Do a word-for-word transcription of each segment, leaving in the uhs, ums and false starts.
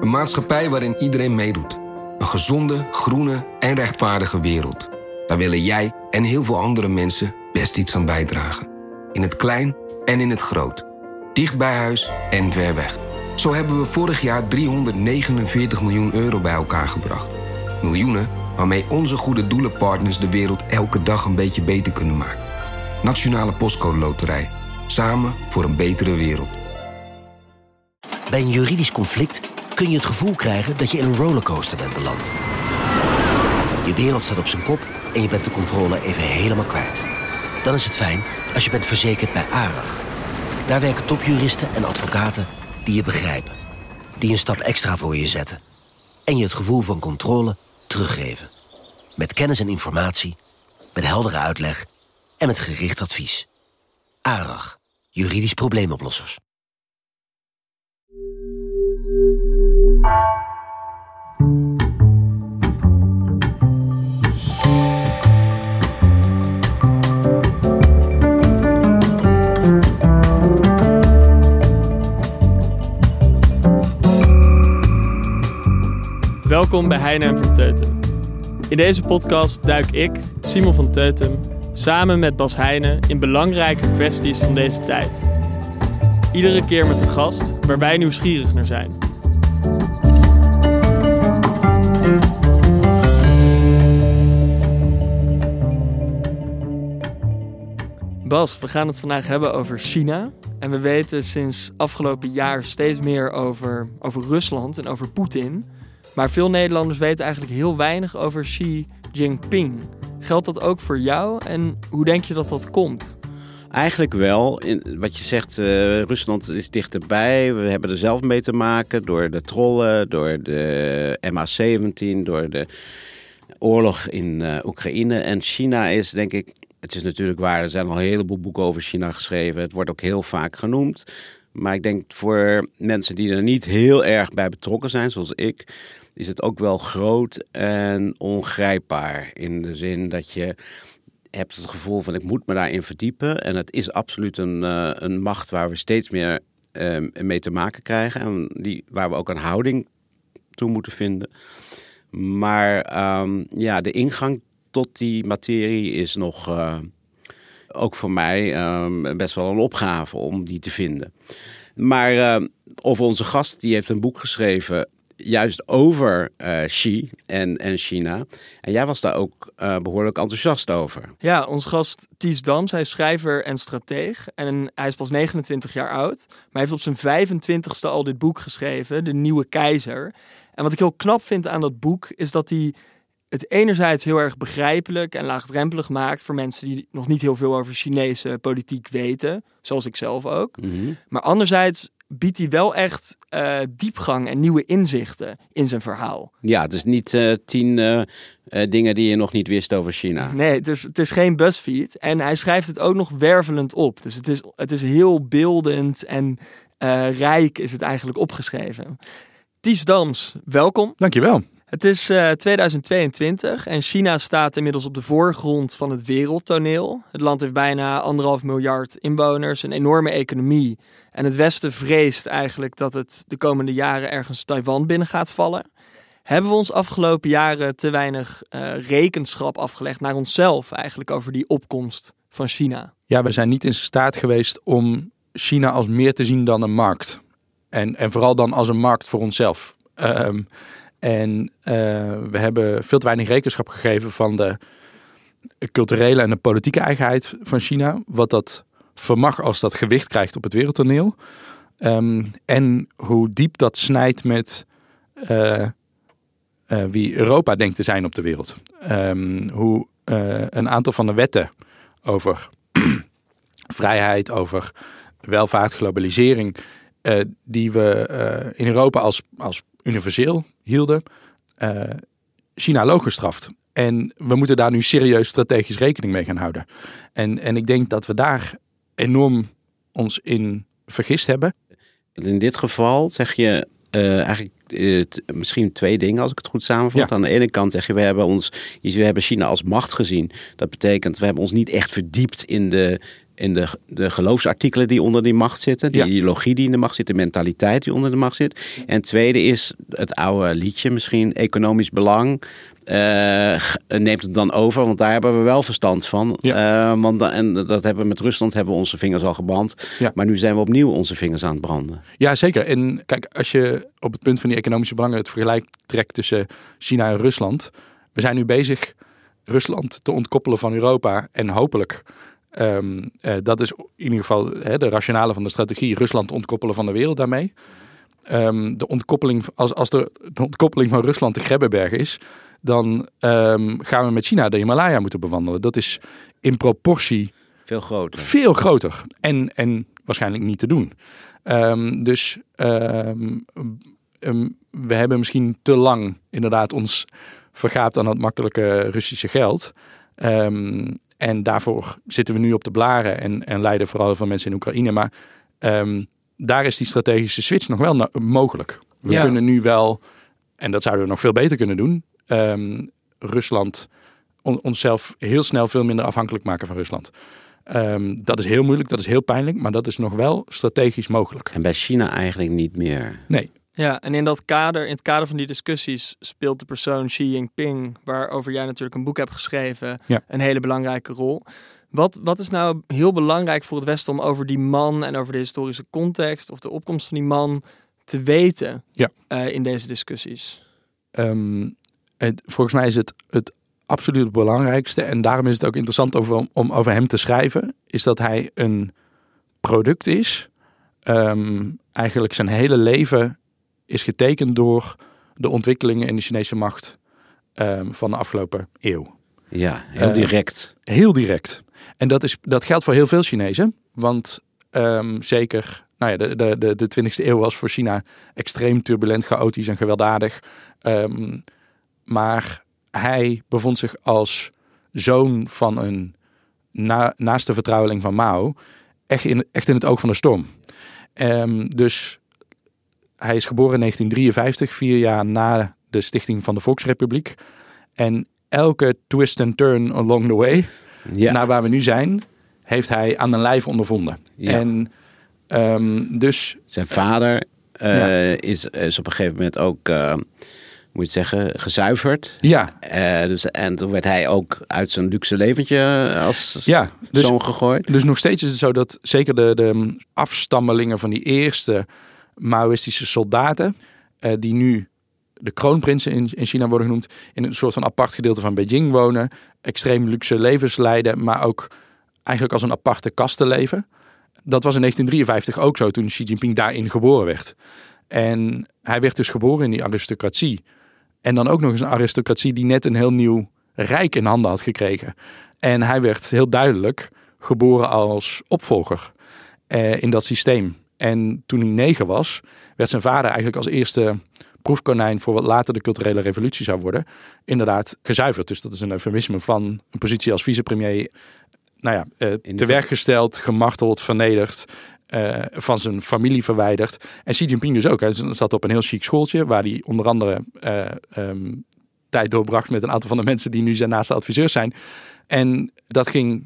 Een maatschappij waarin iedereen meedoet. Een gezonde, groene en rechtvaardige wereld. Daar willen jij en heel veel andere mensen best iets aan bijdragen. In het klein en in het groot. Dicht bij huis en ver weg. Zo hebben we vorig jaar driehonderdnegenenveertig miljoen euro bij elkaar gebracht. Miljoenen waarmee onze goede doelenpartners de wereld elke dag een beetje beter kunnen maken. Nationale Postcode Loterij. Samen voor een betere wereld. Bij een juridisch conflict kun je het gevoel krijgen dat je in een rollercoaster bent beland. Je wereld staat op zijn kop en je bent de controle even helemaal kwijt. Dan is het fijn als je bent verzekerd bij ARAG. Daar werken topjuristen en advocaten die je begrijpen. Die een stap extra voor je zetten. En je het gevoel van controle teruggeven. Met kennis en informatie, met heldere uitleg en met gericht advies. ARAG, juridisch probleemoplossers. Welkom bij Heine en van Teutem. In deze podcast duik ik, Simon van Teutem, samen met Bas Heine in belangrijke kwesties van deze tijd. Iedere keer met een gast waar wij nieuwsgierig naar zijn. Bas, we gaan het vandaag hebben over China. En we weten sinds afgelopen jaar steeds meer over, over Rusland en over Poetin. Maar veel Nederlanders weten eigenlijk heel weinig over Xi Jinping. Geldt dat ook voor jou en hoe denk je dat dat komt? Eigenlijk wel. In, wat je zegt, uh, Rusland is dichterbij. We hebben er zelf mee te maken door de trollen, door de M H zeventien, door de oorlog in uh, Oekraïne. En China is, denk ik, het is natuurlijk waar, er zijn al een heleboel boeken over China geschreven. Het wordt ook heel vaak genoemd. Maar ik denk voor mensen die er niet heel erg bij betrokken zijn, zoals ik, is het ook wel groot en ongrijpbaar. In de zin dat je hebt het gevoel van ik moet me daarin verdiepen. En het is absoluut een, uh, een macht waar we steeds meer uh, mee te maken krijgen. En die, waar we ook een houding toe moeten vinden. Maar um, ja, de ingang tot die materie is nog uh, ook voor mij um, best wel een opgave om die te vinden. Maar uh, over onze gast, die heeft een boek geschreven juist over uh, Xi en, en China. En jij was daar ook uh, behoorlijk enthousiast over. Ja, onze gast Ties Dams, hij is schrijver en strateeg. En hij is pas negenentwintig jaar oud. Maar hij heeft op zijn vijfentwintigste al dit boek geschreven, De Nieuwe Keizer. En wat ik heel knap vind aan dat boek is dat hij het enerzijds heel erg begrijpelijk en laagdrempelig maakt voor mensen die nog niet heel veel over Chinese politiek weten. Zoals ik zelf ook. Mm-hmm. Maar anderzijds biedt hij wel echt uh, diepgang en nieuwe inzichten in zijn verhaal. Ja, het is niet uh, tien uh, uh, dingen die je nog niet wist over China. Nee, het is, het is geen BuzzFeed. En hij schrijft het ook nog wervelend op. Dus het is, het is heel beeldend en uh, rijk is het eigenlijk opgeschreven. Ties Dams, welkom. Dankjewel. Het is uh, tweeduizend tweeëntwintig en China staat inmiddels op de voorgrond van het wereldtoneel. Het land heeft bijna anderhalf miljard inwoners, een enorme economie. En het Westen vreest eigenlijk dat het de komende jaren ergens Taiwan binnen gaat vallen. Hebben we ons afgelopen jaren te weinig uh, rekenschap afgelegd naar onszelf eigenlijk over die opkomst van China? Ja, we zijn niet in staat geweest om China als meer te zien dan een markt. En, en vooral dan als een markt voor onszelf. Um, En uh, we hebben veel te weinig rekenschap gegeven van de culturele en de politieke eigenheid van China. Wat dat vermag als dat gewicht krijgt op het wereldtoneel. Um, en hoe diep dat snijdt met uh, uh, wie Europa denkt te zijn op de wereld. Um, hoe uh, een aantal van de wetten over vrijheid, over welvaart, globalisering, Uh, die we uh, in Europa als, als universeel hielden, uh, China loog gestraft. En we moeten daar nu serieus strategisch rekening mee gaan houden. En, en ik denk dat we daar enorm ons in vergist hebben. In dit geval zeg je uh, eigenlijk uh, t- misschien twee dingen, als ik het goed samenvat. Ja. Aan de ene kant zeg je, we hebben, ons, we hebben China als macht gezien. Dat betekent, we hebben ons niet echt verdiept in de in de, de geloofsartikelen die onder die macht zitten. Die Ja. ideologie die in de macht zit. De mentaliteit die onder de macht zit. En het tweede is het oude liedje misschien. Economisch belang. Uh, neemt het dan over, want daar hebben we wel verstand van. Ja. Uh, want da- en dat hebben we met Rusland hebben we onze vingers al gebrand. Ja. Maar nu zijn we opnieuw onze vingers aan het branden. Ja, zeker. En kijk, als je op het punt van die economische belangen het vergelijk trekt tussen China en Rusland. We zijn nu bezig Rusland te ontkoppelen van Europa. En hopelijk, um, uh, dat is in ieder geval hè, de rationale van de strategie, Rusland ontkoppelen van de wereld daarmee. Um, de ontkoppeling, als, als de, de ontkoppeling van Rusland de Grebbeberg is, dan um, gaan we met China de Himalaya moeten bewandelen. Dat is in proportie Veel groter. veel groter en, en waarschijnlijk niet te doen. Um, dus um, um, we hebben misschien te lang inderdaad ons vergaapt aan dat makkelijke Russische geld. Um, en daarvoor zitten we nu op de blaren en, en lijden vooral van mensen in Oekraïne. Maar um, daar is die strategische switch nog wel no- mogelijk. We Ja. kunnen nu wel, en dat zouden we nog veel beter kunnen doen, um, Rusland, on, onszelf heel snel veel minder afhankelijk maken van Rusland. Um, dat is heel moeilijk, dat is heel pijnlijk, maar dat is nog wel strategisch mogelijk. En bij China eigenlijk niet meer. Nee. Ja, en in dat kader, in het kader van die discussies speelt de persoon Xi Jinping, waarover jij natuurlijk een boek hebt geschreven, Ja. een hele belangrijke rol. Wat, wat is nou heel belangrijk voor het Westen om over die man en over de historische context of de opkomst van die man te weten Ja. uh, in deze discussies? Um, het, volgens mij is het het absoluut belangrijkste, en daarom is het ook interessant over, om over hem te schrijven, is dat hij een product is. Um, eigenlijk zijn hele leven is getekend door de ontwikkelingen in de Chinese macht um, van de afgelopen eeuw. Ja, heel Uh, direct. Heel direct. En dat, is, dat geldt voor heel veel Chinezen. Want um, zeker, nou ja, de, de, de, de twintigste eeuw was voor China extreem turbulent, chaotisch en gewelddadig. Um, maar hij bevond zich als zoon van een na, naaste vertrouweling van Mao echt in, echt in het oog van de storm. Um, dus hij is geboren in negentien drieënvijftig, vier jaar na de stichting van de Volksrepubliek. En elke twist and turn along the way, Ja. naar waar we nu zijn, heeft hij aan de lijf ondervonden. Ja. En um, dus... Zijn vader uh, Ja. is, is op een gegeven moment ook, uh, moet je het zeggen, gezuiverd. Ja, Uh, dus, en toen werd hij ook uit zijn luxe leventje als ja dus, zoon gegooid. dus nog steeds is het zo dat zeker de, de afstammelingen van die eerste Maoïstische soldaten, uh, die nu de kroonprinsen in, in China worden genoemd, in een soort van apart gedeelte van Beijing wonen, extreem luxe levens leiden, maar ook eigenlijk als een aparte kaste leven. Dat was in negentien drieënvijftig ook zo toen Xi Jinping daarin geboren werd. En hij werd dus geboren in die aristocratie. En dan ook nog eens een aristocratie die net een heel nieuw rijk in handen had gekregen. En hij werd heel duidelijk geboren als opvolger eh, in dat systeem. En toen hij negen was, werd zijn vader eigenlijk als eerste proefkonijn voor wat later de culturele revolutie zou worden, inderdaad gezuiverd. Dus dat is een eufemisme van een positie als vicepremier, nou ja, uh, te werk gesteld, gemarteld, vernederd, uh, van zijn familie verwijderd. En Xi Jinping dus ook. Hij zat op een heel chic schooltje, waar hij onder andere uh, um, tijd doorbracht met een aantal van de mensen die nu zijn naaste adviseurs zijn. En dat ging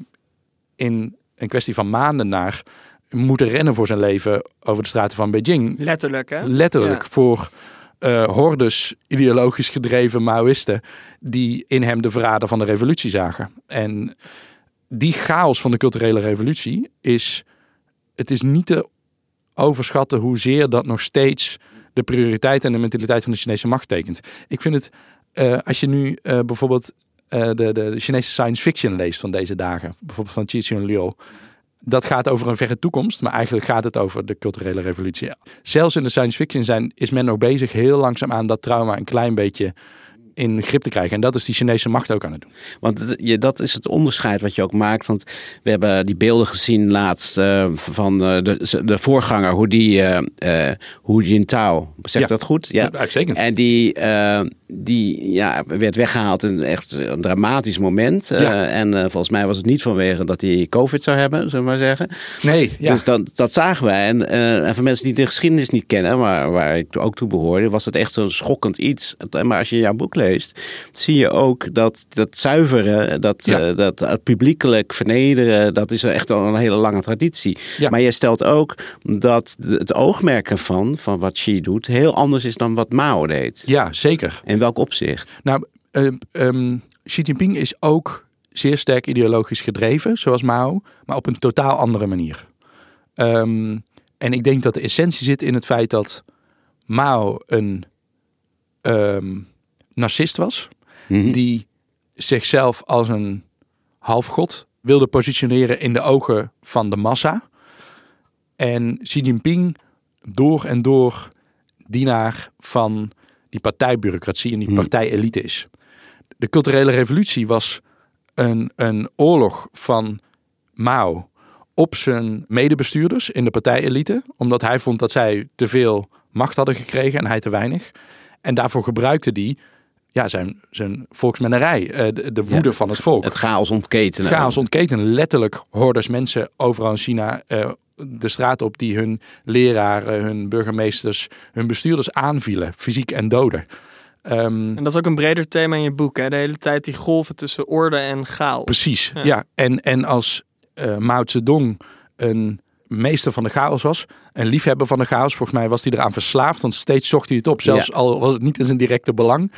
in een kwestie van maanden naar moeten rennen voor zijn leven over de straten van Beijing. Letterlijk, hè? Letterlijk, Ja. voor uh, hordes ideologisch gedreven Maoïsten die in hem de verrader van de revolutie zagen. En die chaos van de culturele revolutie is, het is niet te overschatten hoezeer dat nog steeds de prioriteit en de mentaliteit van de Chinese macht tekent. Ik vind het, uh, als je nu uh, bijvoorbeeld uh, de, de, de Chinese science fiction leest van deze dagen, bijvoorbeeld van Qi Liu, dat gaat over een verre toekomst, maar eigenlijk gaat het over de culturele revolutie. Zelfs in de science fiction zijn, is men nog bezig heel langzaamaan dat trauma een klein beetje in grip te krijgen. En dat is die Chinese macht ook aan het doen. Want je, dat is het onderscheid wat je ook maakt. Want we hebben die beelden gezien laatst uh, van uh, de, de voorganger, hoe die uh, uh, Hu Jintao, zeg ik Ja. dat goed? Ja, uitstekend. En die, uh, die ja, werd weggehaald in echt een dramatisch moment. Uh, Ja. En uh, volgens mij was het niet vanwege dat hij COVID zou hebben, zullen we maar zeggen. Nee, ja. Dus dat, dat zagen wij. En, uh, en voor mensen die de geschiedenis niet kennen, maar waar ik ook toe behoorde, was het echt zo'n schokkend iets. Maar als je jouw boek leest, geweest, zie je ook dat dat zuiveren, dat, Ja. uh, dat uh, publiekelijk vernederen, dat is echt al een hele lange traditie. Ja. Maar je stelt ook dat de, het oogmerk ervan, van wat Xi doet, heel anders is dan wat Mao deed. Ja, zeker. In welk opzicht? Nou, uh, um, Xi Jinping is ook zeer sterk ideologisch gedreven, zoals Mao, maar op een totaal andere manier. Um, en ik denk dat de essentie zit in het feit dat Mao een um, narcist was, Mm-hmm. die zichzelf als een halfgod wilde positioneren in de ogen van de massa. En Xi Jinping door en door dienaar van die partijbureaucratie en die Hmm. partijelite is. De culturele revolutie was een, een oorlog van Mao op zijn medebestuurders in de partijelite, omdat hij vond dat zij te veel macht hadden gekregen en hij te weinig. En daarvoor gebruikte hij ja, zijn, zijn volksmennerij, de, de woede Ja, van het volk. Het chaos ontketenen. Chaos ontketenen, letterlijk hordes mensen overal in China uh, de straat op die hun leraren, hun burgemeesters, hun bestuurders aanvielen, fysiek en doden. Um, En dat is ook een breder thema in je boek, hè? De hele tijd die golven tussen orde en chaos. Precies, ja. Ja. En, en als uh, Mao Zedong een meester van de chaos was, een liefhebber van de chaos, volgens mij was hij eraan verslaafd, want steeds zocht hij het op, zelfs Ja. al was het niet in zijn directe belang.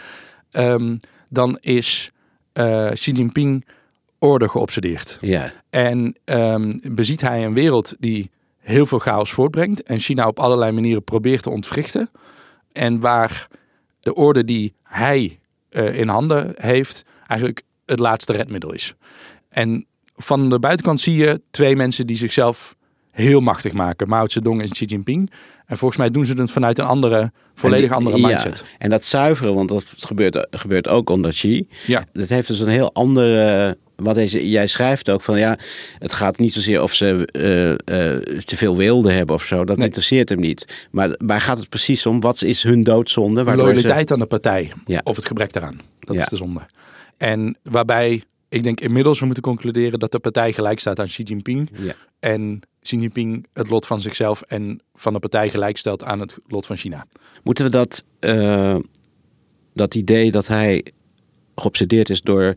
Um, dan is uh, Xi Jinping orde geobsedeerd. Ja. En um, beziet hij een wereld die heel veel chaos voortbrengt en China op allerlei manieren probeert te ontwrichten. En waar de orde die hij uh, in handen heeft eigenlijk het laatste redmiddel is. En van de buitenkant zie je twee mensen die zichzelf heel machtig maken. Mao Zedong en Xi Jinping. En volgens mij doen ze het vanuit een andere, volledig die, andere mindset. Ja, en dat zuiveren, want dat gebeurt, gebeurt ook onder Xi. Ja. Dat heeft dus een heel andere... Wat deze, jij schrijft ook van ja, het gaat niet zozeer of ze uh, uh, te veel wilde hebben of zo. Dat Nee. interesseert hem niet. Maar waar gaat het precies om? Wat is hun doodzonde? Waardoor Loyaliteit ze... aan de partij. Ja. Of het gebrek daaraan. Dat Ja. is de zonde. En waarbij ik denk inmiddels we moeten concluderen dat de partij gelijk staat aan Xi Jinping. Ja. En Xi Jinping het lot van zichzelf en van de partij gelijk stelt aan het lot van China. Moeten we dat, uh, dat idee dat hij geobsedeerd is door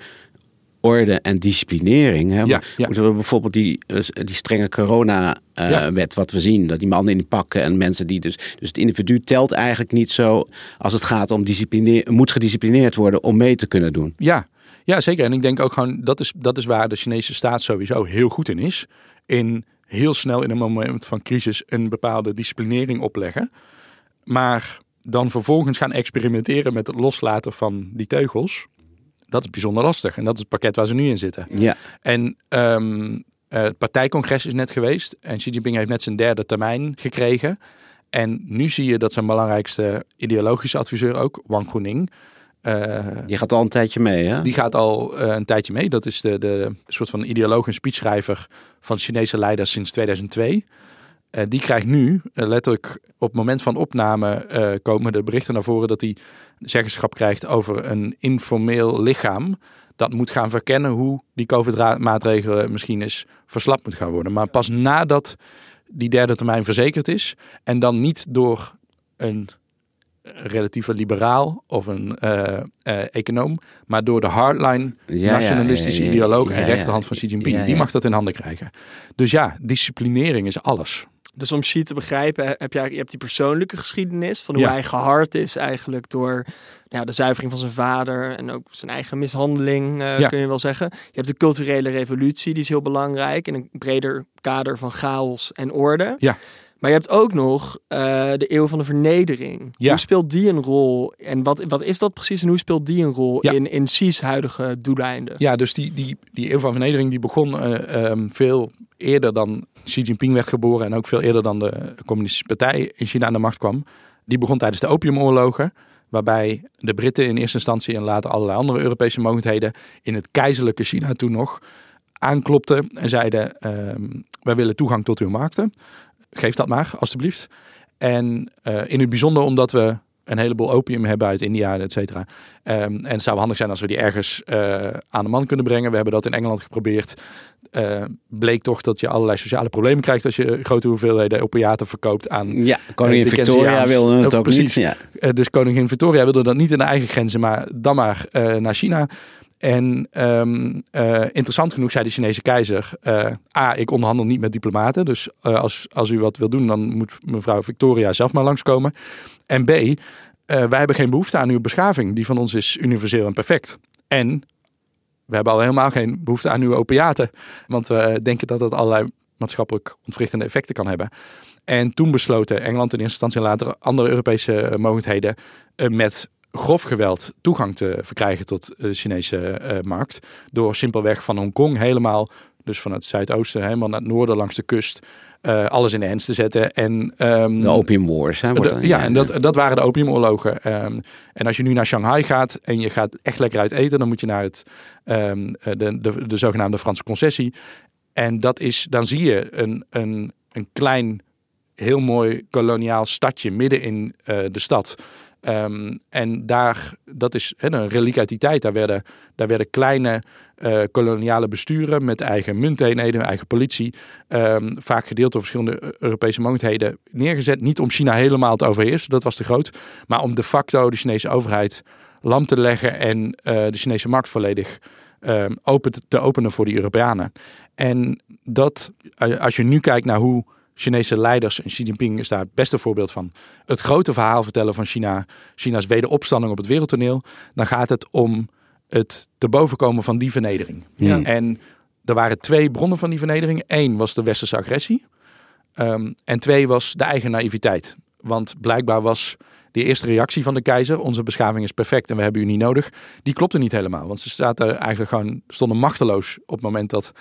orde en disciplinering. Hè? Ja, ja. Moeten we bijvoorbeeld die, die strenge corona-wet, uh, Ja. wat we zien, dat die mannen in die pakken en mensen die dus... Dus het individu telt eigenlijk niet zo als het gaat om disciplineer, moet gedisciplineerd worden om mee te kunnen doen. Ja, ja, zeker. En ik denk ook gewoon, dat is, dat is waar de Chinese staat sowieso heel goed in is. In heel snel in een moment van crisis een bepaalde disciplinering opleggen. Maar dan vervolgens gaan experimenteren met het loslaten van die teugels. Dat is bijzonder lastig. En dat is het pakket waar ze nu in zitten. Ja. En um, uh, het partijcongres is net geweest. En Xi Jinping heeft net zijn derde termijn gekregen. En nu zie je dat zijn belangrijkste ideologische adviseur ook, Wang Guoning... Uh, Die gaat al een tijdje mee, hè? Die gaat al uh, een tijdje mee. Dat is de, de soort van ideoloog en speechschrijver van Chinese leiders sinds tweeduizend twee. Uh, die krijgt nu, uh, letterlijk op het moment van opname, uh, komen de berichten naar voren dat hij zeggenschap krijgt over een informeel lichaam. Dat moet gaan verkennen hoe die COVID-maatregelen misschien eens verslapt moet gaan worden. Maar pas nadat die derde termijn verzekerd is en dan niet door een relatieve liberaal of een uh, uh, econoom, maar door de hardline Ja, nationalistische ja, ja, ja, ideoloog ja, en ja, rechterhand van Xi Jinping. ja, ja. Die mag dat in handen krijgen. Dus ja, disciplinering is alles. Dus om Xi te begrijpen, heb je, je hebt die persoonlijke geschiedenis van hoe Ja. hij gehard is eigenlijk door nou ja, de zuivering van zijn vader en ook zijn eigen mishandeling, uh, Ja. kun je wel zeggen. Je hebt de culturele revolutie, die is heel belangrijk in een breder kader van chaos en orde. Ja. Maar je hebt ook nog uh, de eeuw van de vernedering. Ja. Hoe speelt die een rol? En wat, wat is dat precies en hoe speelt die een rol Ja. in, in Xi's huidige doeleinden? Ja, dus die, die, die eeuw van vernedering die begon uh, um, veel eerder dan Xi Jinping werd geboren en ook veel eerder dan de communistische partij in China aan de macht kwam. Die begon tijdens de opiumoorlogen, waarbij de Britten in eerste instantie en later allerlei andere Europese mogendheden in het keizerlijke China toen nog aanklopten en zeiden, um, wij willen toegang tot uw markten. Geef dat maar, alstublieft. En uh, in het bijzonder omdat we een heleboel opium hebben uit India, et cetera. Um, en het zou handig zijn als we die ergens uh, aan de man kunnen brengen. We hebben dat in Engeland geprobeerd. Uh, bleek toch dat je allerlei sociale problemen krijgt als je grote hoeveelheden opiaten verkoopt aan Ja, koningin uh, Victoria wilde het uh, ook precies. niet. Ja. Uh, dus koningin Victoria wilde dat niet in de eigen grenzen, maar dan maar uh, naar China. En um, uh, interessant genoeg zei de Chinese keizer, uh, A, ik onderhandel niet met diplomaten. Dus uh, als, als u wat wil doen, dan moet mevrouw Victoria zelf maar langskomen. En B, uh, wij hebben geen behoefte aan uw beschaving. Die van ons is universeel en perfect. En we hebben al helemaal geen behoefte aan uw opiaten. Want we denken dat dat allerlei maatschappelijk ontwrichtende effecten kan hebben. En toen besloten Engeland in eerste instantie en later andere Europese mogendheden uh, met grof geweld toegang te verkrijgen tot de Chinese uh, markt. Door simpelweg van Hongkong helemaal, dus vanuit het zuidoosten, helemaal naar het noorden langs de kust, uh, alles in de hens te zetten. En, um, de Opium Wars. Hè, wordt de, dan, ja, ja, en dat, dat waren de opiumoorlogen. Um, en als je nu naar Shanghai gaat en je gaat echt lekker uit eten, dan moet je naar het, um, de, de, de zogenaamde Franse concessie. En dat is, dan zie je een, een, een klein, heel mooi koloniaal stadje midden in uh, de stad. Um, en daar, dat is he, een reliek uit die tijd. Daar werden, daar werden kleine uh, koloniale besturen met eigen munteenheden, eigen politie, um, vaak gedeeld door verschillende Europese mogendheden, neergezet. Niet om China helemaal te overheersen, dat was te groot, maar om de facto de Chinese overheid lam te leggen en uh, de Chinese markt volledig um, open te, te openen voor die Europeanen. En dat, uh, als je nu kijkt naar hoe Chinese leiders, en Xi Jinping is daar het beste voorbeeld van, het grote verhaal vertellen van China, China's wederopstanding op het wereldtoneel, dan gaat het om het te bovenkomen van die vernedering. Ja. En er waren twee bronnen van die vernedering. Eén was de westerse agressie. Um, en twee was de eigen naïviteit. Want blijkbaar was de eerste reactie van de keizer, onze beschaving is perfect en we hebben u niet nodig, die klopte niet helemaal. Want ze zaten eigenlijk gewoon, stonden machteloos op het moment dat...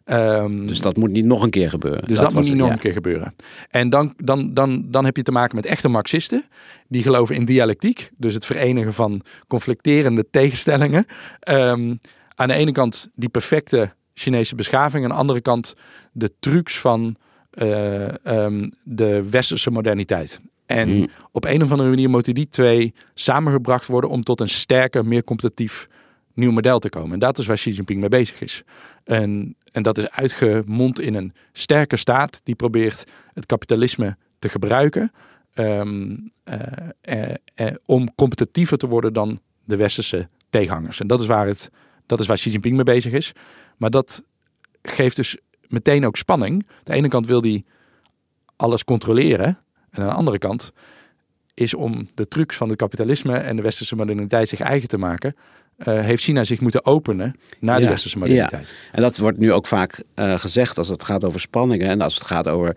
Um, dus dat moet niet nog een keer gebeuren. Dus dat, dat moet niet nog ja. een keer gebeuren. En dan, dan, dan, dan heb je te maken met echte Marxisten. Die geloven in dialectiek. Dus het verenigen van conflicterende tegenstellingen. Um, aan de ene kant die perfecte Chinese beschaving. Aan de andere kant de trucs van uh, um, de westerse moderniteit. En mm. op een of andere manier moeten die twee samengebracht worden om tot een sterker, meer competitief nieuw model te komen. En dat is waar Xi Jinping mee bezig is. En, en dat is uitgemond in een sterke staat die probeert het kapitalisme te gebruiken um, uh, uh, uh, om competitiever te worden dan de westerse tegenhangers. En dat is waar het, dat is waar Xi Jinping mee bezig is. Maar dat geeft dus meteen ook spanning. Aan de ene kant wil hij alles controleren. En aan de andere kant is om de trucs van het kapitalisme en de westerse moderniteit zich eigen te maken, Uh, heeft China zich moeten openen naar de ja, westerse moderniteit. Ja. En dat wordt nu ook vaak uh, gezegd als het gaat over spanningen en als het gaat over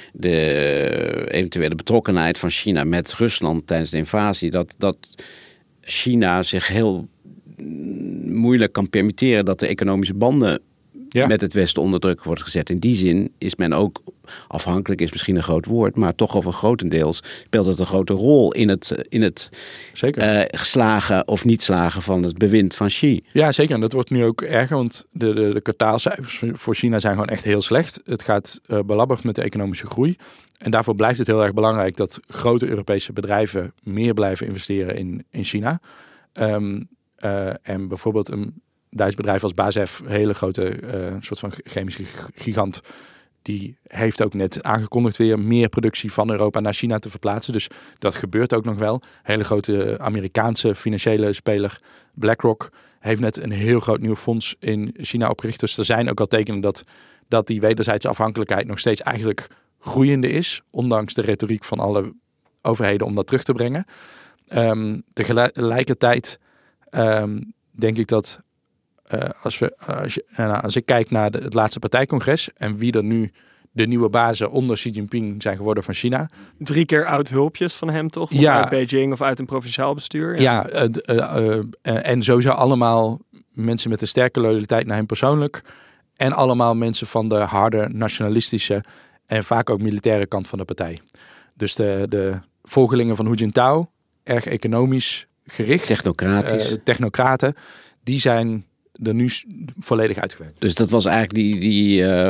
de eventuele betrokkenheid van China met Rusland tijdens de invasie, dat, dat China zich heel moeilijk kan permitteren dat de economische banden ja. met het Westen onder druk wordt gezet. In die zin is men ook afhankelijk, is misschien een groot woord, maar toch over grotendeels speelt het een grote rol in het, in het zeker. Uh, slagen of niet slagen van het bewind van Xi. Ja, zeker. En dat wordt nu ook erger, want de, de, de kwartaalcijfers voor China zijn gewoon echt heel slecht. Het gaat uh, belabberd met de economische groei. En daarvoor blijft het heel erg belangrijk dat grote Europese bedrijven meer blijven investeren in, in China. Um, uh, en bijvoorbeeld een Duits bedrijf als B A S F, een hele grote uh, soort van chemische gigant, die heeft ook net aangekondigd weer meer productie van Europa naar China te verplaatsen. Dus dat gebeurt ook nog wel. Een hele grote Amerikaanse financiële speler, BlackRock, heeft net een heel groot nieuw fonds in China opgericht. Dus er zijn ook al tekenen dat, dat die wederzijdse afhankelijkheid nog steeds eigenlijk groeiende is, ondanks de retoriek van alle overheden om dat terug te brengen. Um, tegelijkertijd um, denk ik dat Uh, als, we, uh, als, je, uh, als ik kijk naar de, het laatste partijcongres en wie er nu de nieuwe bazen onder Xi Jinping zijn geworden van China. Drie keer oud hulpjes van hem toch? Of ja, uit Beijing of uit een provinciaal bestuur? Ja, ja uh, uh, uh, uh, en sowieso allemaal mensen met een sterke loyaliteit naar hem persoonlijk. En allemaal mensen van de harde nationalistische en vaak ook militaire kant van de partij. Dus de, de volgelingen van Hu Jintao, erg economisch gericht. Technocratisch. Uh, technocraten, die zijn er nu volledig uitgewerkt. Dus dat was eigenlijk die, die uh,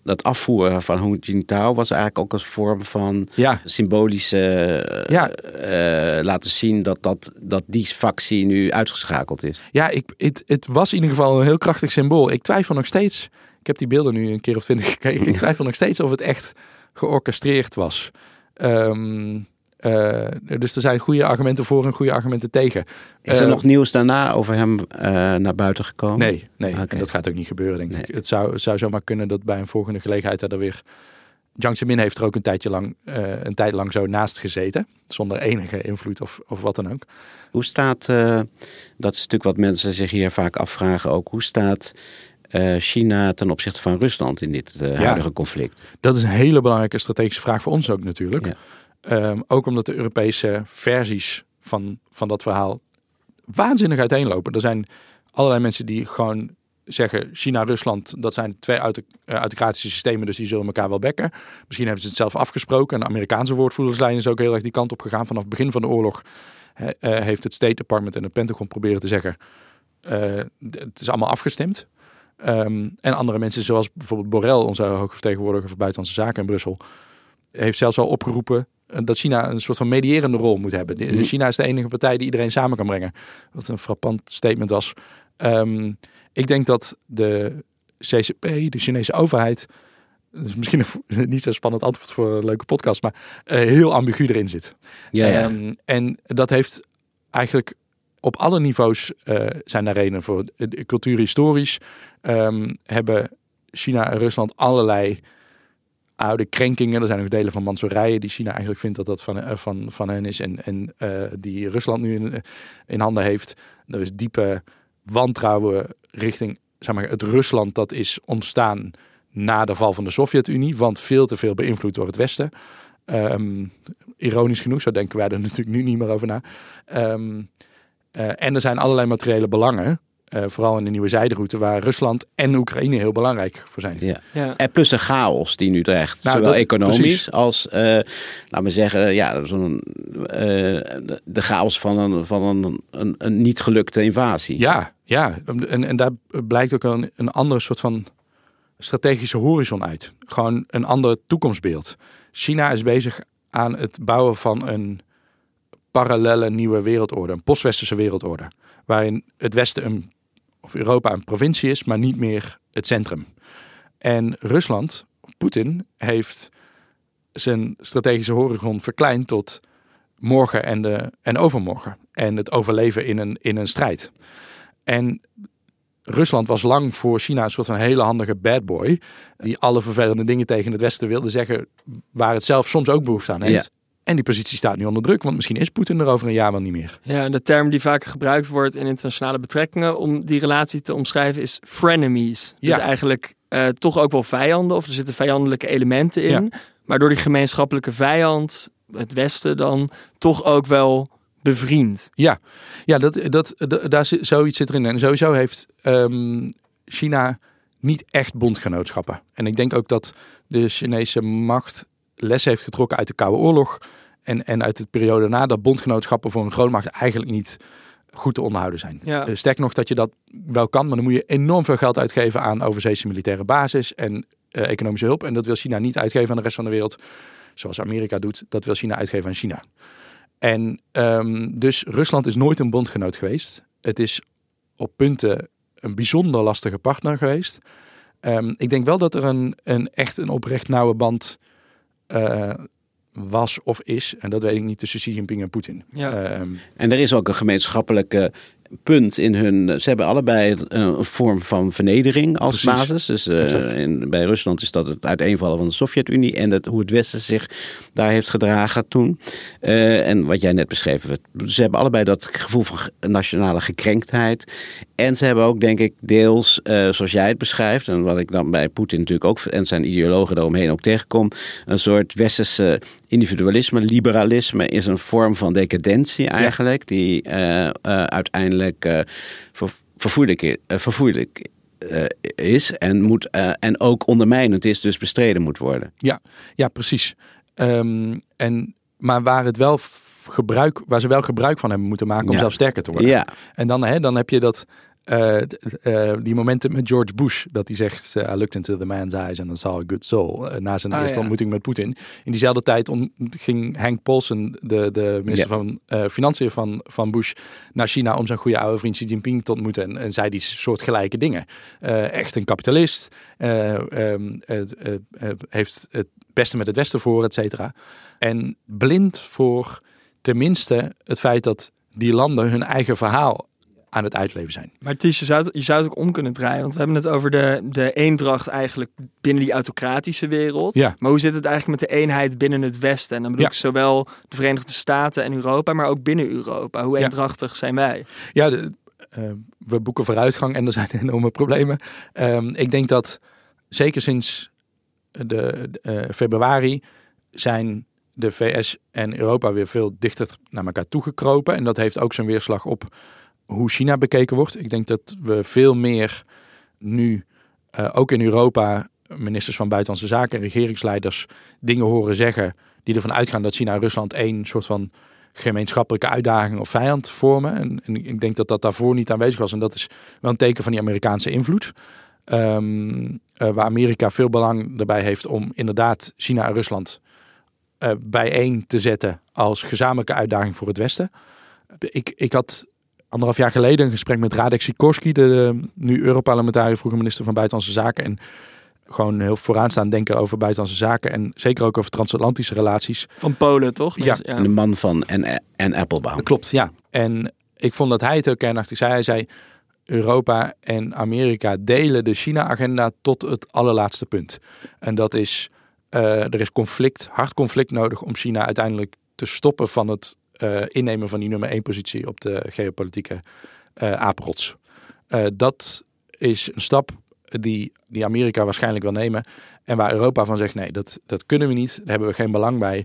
dat afvoeren van Hu Jintao was eigenlijk ook als vorm van Ja. symbolische Ja. uh, laten zien dat, dat, dat die factie nu uitgeschakeld is. Ja, ik, het, het was in ieder geval een heel krachtig symbool. Ik twijfel nog steeds, ik heb die beelden nu een keer of twintig gekeken, ik twijfel nog steeds of het echt georchestreerd was. Um, uh, dus er zijn goede argumenten voor en goede argumenten tegen. Is er uh, nog nieuws daarna over hem uh, naar buiten gekomen? Nee, nee. Okay. En dat gaat ook niet gebeuren, denk nee. ik. Het zou, het zou zomaar kunnen dat bij een volgende gelegenheid er weer... Jiang Zemin heeft er ook een tijdje lang, uh, een tijd lang zo naast gezeten. Zonder enige invloed of, of wat dan ook. Hoe staat, uh, dat is natuurlijk wat mensen zich hier vaak afvragen ook. Hoe staat uh, China ten opzichte van Rusland in dit uh, huidige ja, conflict? Dat is een hele belangrijke strategische vraag voor ons ook natuurlijk. Ja. Um, ook omdat de Europese versies van, van dat verhaal waanzinnig uiteenlopen. Er zijn allerlei mensen die gewoon zeggen China-Rusland, dat zijn twee autocratische systemen, dus die zullen elkaar wel bekken. Misschien hebben ze het zelf afgesproken. En de Amerikaanse woordvoerderslijn is ook heel erg die kant op gegaan. Vanaf het begin van de oorlog uh, heeft het State Department en het Pentagon proberen te zeggen, uh, het is allemaal afgestemd. Um, en andere mensen, zoals bijvoorbeeld Borrell, onze hoge vertegenwoordiger voor Buitenlandse Zaken in Brussel, heeft zelfs al opgeroepen dat China een soort van medierende rol moet hebben. De, China is de enige partij die iedereen samen kan brengen. Wat een frappant statement was. Um, ik denk dat de C C P, de Chinese overheid, dat is misschien een niet zo spannend antwoord voor een leuke podcast, maar uh, heel ambigu erin zit. Ja, ja. Um, en dat heeft eigenlijk op alle niveaus uh, zijn daar redenen voor. Cultuurhistorisch um, hebben China en Rusland allerlei oude krenkingen. Er zijn ook delen van Manchurije die China eigenlijk vindt dat dat van, uh, van, van hen is en, en uh, die Rusland nu in, in handen heeft. Er is diepe wantrouwen richting, zeg maar, het Rusland dat is ontstaan na de val van de Sovjet-Unie, want veel te veel beïnvloed door het Westen. Um, ironisch genoeg, zo denken wij er natuurlijk nu niet meer over na. Um, uh, en er zijn allerlei materiële belangen, uh, vooral in de nieuwe zijderoute, waar Rusland en Oekraïne heel belangrijk voor zijn. Ja. Ja. En plus de chaos die nu dreigt, nou, zowel dat, economisch precies. als, uh, laten we zeggen, ja, zo'n, uh, de, de chaos van een, van een, een, een niet gelukte invasie. Ja, ja. En, en daar blijkt ook een, een ander soort van strategische horizon uit. Gewoon een ander toekomstbeeld. China is bezig aan het bouwen van een parallelle nieuwe wereldorde, een post-westerse wereldorde, waarin het Westen een, of Europa een provincie is, maar niet meer het centrum. En Rusland, Poetin, heeft zijn strategische horizon verkleind tot morgen en, de, en overmorgen. En het overleven in een, in een strijd. En Rusland was lang voor China een soort van hele handige bad boy, die alle vervelende dingen tegen het Westen wilde zeggen, waar het zelf soms ook behoefte aan heeft. Ja. En die positie staat nu onder druk, want misschien is Poetin er over een jaar wel niet meer. Ja, de term die vaak gebruikt wordt in internationale betrekkingen om die relatie te omschrijven is frenemies. Ja. Dus eigenlijk uh, toch ook wel vijanden, of er zitten vijandelijke elementen in. Ja. Maar door die gemeenschappelijke vijand, het Westen dan, toch ook wel bevriend. Ja, ja dat, dat, dat, daar zit, zoiets zit erin. En sowieso heeft um, China niet echt bondgenootschappen. En ik denk ook dat de Chinese macht les heeft getrokken uit de Koude Oorlog en, en uit de periode na dat bondgenootschappen voor een grootmacht eigenlijk niet goed te onderhouden zijn. Ja. Uh, sterker nog dat je dat wel kan, maar dan moet je enorm veel geld uitgeven aan overzeese militaire basis en uh, economische hulp. En dat wil China niet uitgeven aan de rest van de wereld, zoals Amerika doet. Dat wil China uitgeven aan China. En um, dus Rusland is nooit een bondgenoot geweest. Het is op punten een bijzonder lastige partner geweest. Um, ik denk wel dat er een, een echt een oprecht nauwe band uh, was of is. En dat weet ik niet tussen Xi Jinping en Poetin. Ja. Um, en er is ook een gemeenschappelijke punt in hun. Ze hebben allebei een vorm van vernedering als Precies. basis. Dus uh, in, bij Rusland is dat het uiteenvallen van de Sovjet-Unie en het, hoe het Westen zich daar heeft gedragen toen. Uh, en wat jij net beschreef. Ze hebben allebei dat gevoel van nationale gekrenktheid. En ze hebben ook, denk ik, deels, uh, zoals jij het beschrijft, en wat ik dan bij Poetin natuurlijk ook en zijn ideologen daaromheen ook tegenkom, een soort westerse individualisme, liberalisme is een vorm van decadentie eigenlijk, ja. die uh, uh, uiteindelijk uh, ver, vervoerlijk, uh, vervoerlijk uh, is en, moet, uh, en ook ondermijnend is, dus bestreden moet worden. Ja, ja precies. Um, en, maar waar het wel gebruik, waar ze wel gebruik van hebben moeten maken om ja. zelf sterker te worden. Ja. En dan, hè, dan heb je dat Uh, uh, die momenten met George Bush, dat hij zegt, uh, I looked into the man's eyes and I saw a good soul. Uh, na zijn oh, eerste ja. ontmoeting met Poetin. In diezelfde tijd on- ging Hank Paulson, de, de minister ja. van uh, Financiën van, van Bush, naar China om zijn goede oude vriend Xi Jinping te ontmoeten. En, en zei die soortgelijke dingen. Uh, echt een kapitalist. Uh, um, uh, uh, uh, heeft het beste met het Westen voor, et cetera. En blind voor tenminste het feit dat die landen hun eigen verhaal aan het uitleven zijn. Maar Ties, je zou, het, je zou het ook om kunnen draaien. Want we hebben het over de, de eendracht eigenlijk binnen die autocratische wereld. Ja. Maar hoe zit het eigenlijk met de eenheid binnen het Westen? En dan bedoel ja. ik zowel de Verenigde Staten en Europa, maar ook binnen Europa. Hoe eendrachtig ja. zijn wij? Ja, de, uh, we boeken vooruitgang en er zijn enorme problemen. Um, ik denk dat zeker sinds de, de uh, februari zijn de V S en Europa weer veel dichter naar elkaar toegekropen. En dat heeft ook zijn weerslag op hoe China bekeken wordt. Ik denk dat we veel meer nu, uh, ook in Europa, ministers van Buitenlandse Zaken en regeringsleiders dingen horen zeggen die ervan uitgaan dat China en Rusland één soort van gemeenschappelijke uitdaging of vijand vormen. En, en ik denk dat dat daarvoor niet aanwezig was. En dat is wel een teken van die Amerikaanse invloed. Um, uh, waar Amerika veel belang erbij heeft om inderdaad China en Rusland uh, bijeen te zetten als gezamenlijke uitdaging voor het Westen. Ik, ik had anderhalf jaar geleden een gesprek met Radek Sikorski, de, de nu Europarlementariër, vroeger minister van Buitenlandse Zaken. En gewoon heel vooraanstaand denken over buitenlandse zaken. En zeker ook over transatlantische relaties. Van Polen, toch? Ja. ja. En de man van Anne Applebaum. Klopt, ja. En ik vond dat hij het heel kernachtig zei. Hij zei, Europa en Amerika delen de China-agenda tot het allerlaatste punt. En dat is, uh, er is conflict, hard conflict nodig om China uiteindelijk te stoppen van het uh, innemen van die nummer één positie op de geopolitieke uh, apenrots. Uh, dat is een stap die, die Amerika waarschijnlijk wil nemen. En waar Europa van zegt, nee, dat, dat kunnen we niet. Daar hebben we geen belang bij.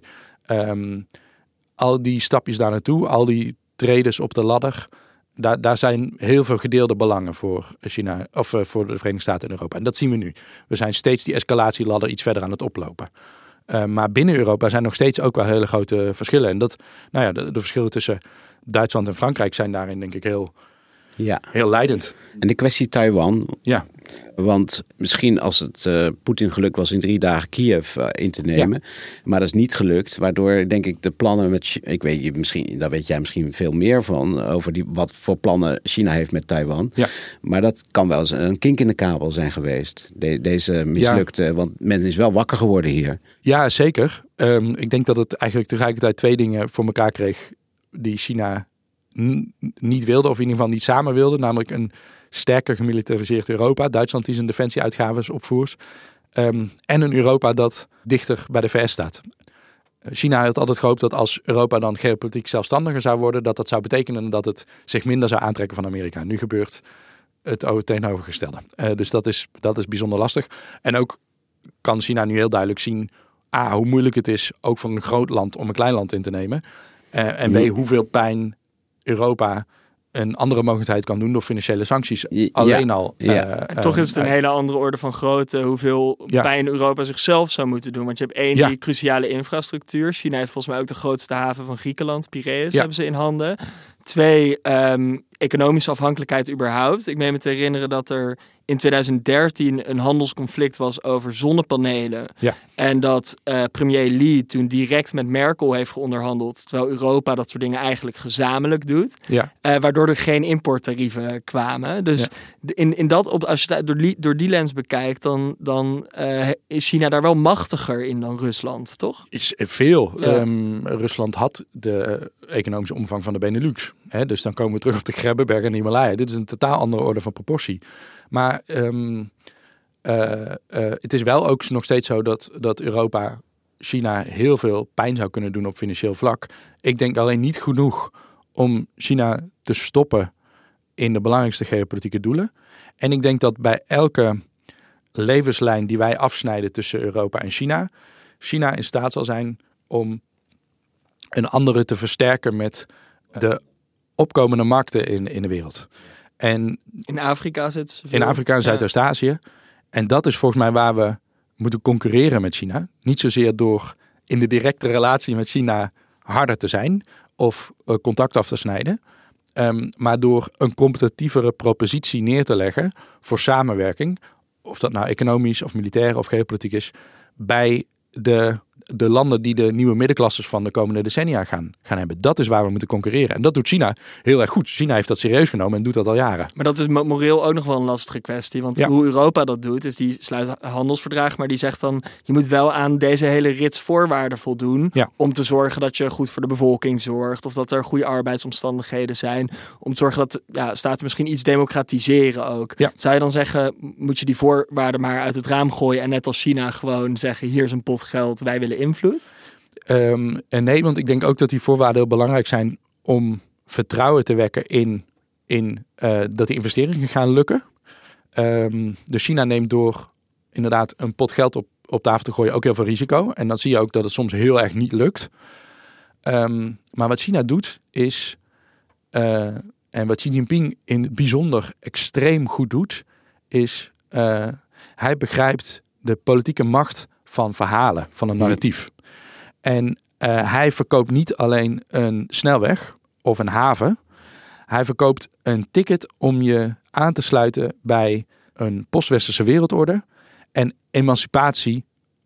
Um, al die stapjes daar naartoe, al die tredes op de ladder, Daar, daar zijn heel veel gedeelde belangen voor China of uh, voor de Verenigde Staten en Europa. En dat zien we nu. We zijn steeds die escalatieladder iets verder aan het oplopen. Uh, maar binnen Europa zijn nog steeds ook wel hele grote verschillen. En dat, nou ja, de, de verschillen tussen Duitsland en Frankrijk zijn daarin denk ik heel, ja. heel leidend. En de kwestie Taiwan. Ja. Want misschien als het uh, Poetin gelukt was in drie dagen Kiev uh, in te nemen. Ja. Maar dat is niet gelukt. Waardoor denk ik de plannen met... Ik weet je misschien, daar weet jij misschien veel meer van. Over die, wat voor plannen China heeft met Taiwan. Ja. Maar dat kan wel eens een kink in de kabel zijn geweest. De, deze mislukte. Ja. Want men is wel wakker geworden hier. Ja, zeker. Um, ik denk dat het eigenlijk tegelijkertijd twee dingen voor elkaar kreeg die China n- niet wilde. Of in ieder geval niet samen wilde. Namelijk een sterker gemilitariseerd Europa. Duitsland die zijn defensieuitgaven opvoert. Um, en een Europa dat dichter bij de V S staat. China had altijd gehoopt dat als Europa dan geopolitiek zelfstandiger zou worden, dat dat zou betekenen dat het zich minder zou aantrekken van Amerika. Nu gebeurt het tegenovergestelde. Uh, dus dat is, dat is bijzonder lastig. En ook kan China nu heel duidelijk zien A, hoe moeilijk het is, ook voor een groot land, om een klein land in te nemen. Uh, en B, hoeveel pijn Europa een andere mogelijkheid kan doen door financiële sancties. Ja, alleen al. Ja. Uh, en toch is het een uh, hele andere orde van grootte hoeveel ja. pijn Europa zichzelf zou moeten doen. Want je hebt één, ja. die cruciale infrastructuur. China heeft volgens mij ook de grootste haven van Griekenland, Piraeus, ja. hebben ze in handen. Twee, um, economische afhankelijkheid überhaupt. Ik meen me te herinneren dat er in twintig dertien een handelsconflict was over zonnepanelen. Ja. En dat uh, premier Lee toen direct met Merkel heeft geonderhandeld, terwijl Europa dat soort dingen eigenlijk gezamenlijk doet. Ja. Uh, waardoor er geen importtarieven kwamen. Dus ja. in, in dat op, als je het door die, door die lens bekijkt, dan, dan uh, is China daar wel machtiger in dan Rusland, toch? Is veel. Ja. Um, Rusland had de economische omvang van de Benelux. Hè? Dus dan komen we terug op de Grebbeberg en de Himalaya. Dit is een totaal andere orde van proportie. Maar um, uh, uh, het is wel ook nog steeds zo dat, dat Europa China heel veel pijn zou kunnen doen op financieel vlak. Ik denk alleen niet genoeg om China te stoppen in de belangrijkste geopolitieke doelen. En ik denk dat bij elke levenslijn die wij afsnijden tussen Europa en China, China in staat zal zijn om een andere te versterken met de opkomende markten in, in de wereld. En in Afrika zit ze veel. In Afrika en Zuidoost-Azië. Ja. En dat is volgens mij waar we moeten concurreren met China. Niet zozeer door in de directe relatie met China harder te zijn of uh, contact af te snijden. Um, maar door een competitievere propositie neer te leggen voor samenwerking, of dat nou economisch of militair of geopolitiek is, bij de, de landen die de nieuwe middenklasses van de komende decennia gaan, gaan hebben. Dat is waar we moeten concurreren. En dat doet China heel erg goed. China heeft dat serieus genomen en doet dat al jaren. Maar dat is moreel ook nog wel een lastige kwestie. Want ja. hoe Europa dat doet, is die sluit handelsverdragen, maar die zegt dan, je moet wel aan deze hele rits voorwaarden voldoen, ja. om te zorgen dat je goed voor de bevolking zorgt, of dat er goede arbeidsomstandigheden zijn, om te zorgen dat ja, staten misschien iets democratiseren ook. Ja. Zou je dan zeggen, moet je die voorwaarden maar uit het raam gooien en net als China gewoon zeggen, hier is een pot geld, wij willen invloed? Um, en nee, want ik denk ook dat die voorwaarden heel belangrijk zijn om vertrouwen te wekken in, in uh, dat die investeringen gaan lukken. Um, dus China neemt door inderdaad een pot geld op, op tafel te gooien ook heel veel risico. En dan zie je ook dat het soms heel erg niet lukt. Um, maar wat China doet is, uh, en wat Xi Jinping in het bijzonder extreem goed doet, is uh, hij begrijpt de politieke macht van verhalen, van een narratief. En uh, hij verkoopt niet alleen een snelweg of een haven. Hij verkoopt een ticket om je aan te sluiten bij een post-westerse wereldorde en emancipatie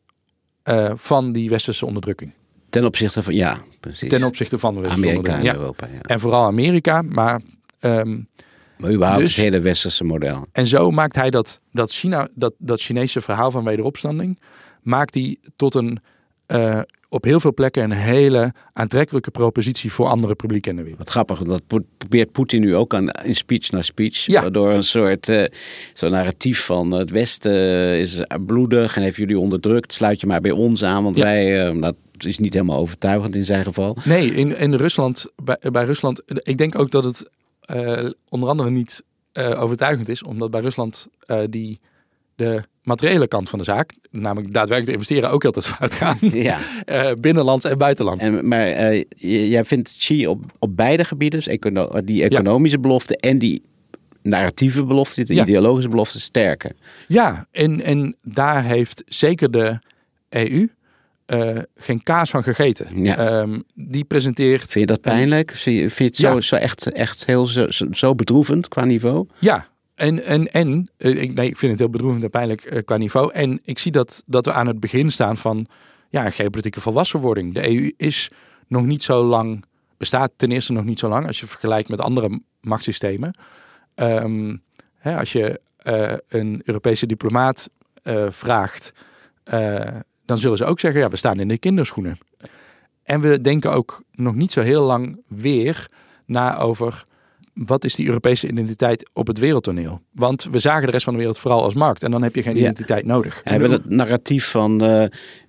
uh, van die westerse onderdrukking. Ten opzichte van, ja, precies. Ten opzichte van de westerse Amerika en ja. Europa. Ja. En vooral Amerika, maar... Um, Maar überhaupt dus, het hele westerse model. En zo maakt hij dat, dat, China, dat, dat Chinese verhaal van wederopstanding, maakt hij tot een, uh, op heel veel plekken een hele aantrekkelijke propositie voor andere publieken in de wereld. Wat grappig, dat probeert Poetin nu ook aan, in speech na speech. Ja. Door een soort uh, zo'n narratief van het Westen is bloedig en heeft jullie onderdrukt. Sluit je maar bij ons aan, want ja. wij... Uh, dat is niet helemaal overtuigend in zijn geval. Nee, in, in Rusland, bij, bij Rusland, ik denk ook dat het uh, onder andere niet uh, overtuigend is, omdat bij Rusland uh, die de materiële kant van de zaak, namelijk daadwerkelijk investeren, ook altijd fout gaan. Ja. uh, binnenlands en buitenland. En, maar uh, jij vindt Xi op, op beide gebieden, dus econo- die economische ja. belofte en die narratieve belofte, de ja. ideologische belofte sterker. Ja, en, en daar heeft zeker de E U Uh, geen kaas van gegeten. Ja. Um, die presenteert... Vind je dat pijnlijk? Vind je, vind je het zo, ja. zo echt, echt heel zo, zo bedroevend qua niveau? Ja, en, en, en uh, ik, nee, ik vind het heel bedroevend en pijnlijk uh, qua niveau. En ik zie dat, dat we aan het begin staan van ja, een geopolitieke volwassenwording. De E U is nog niet zo lang, bestaat ten eerste nog niet zo lang als je vergelijkt met andere machtssystemen. Um, hè, als je uh, een Europese diplomaat uh, vraagt... Uh, dan zullen ze ook zeggen, ja, we staan in de kinderschoenen. En we denken ook nog niet zo heel lang weer na over wat is die Europese identiteit op het wereldtoneel. Want we zagen de rest van de wereld vooral als markt. En dan heb je geen ja. identiteit nodig. We hebben het narratief van uh,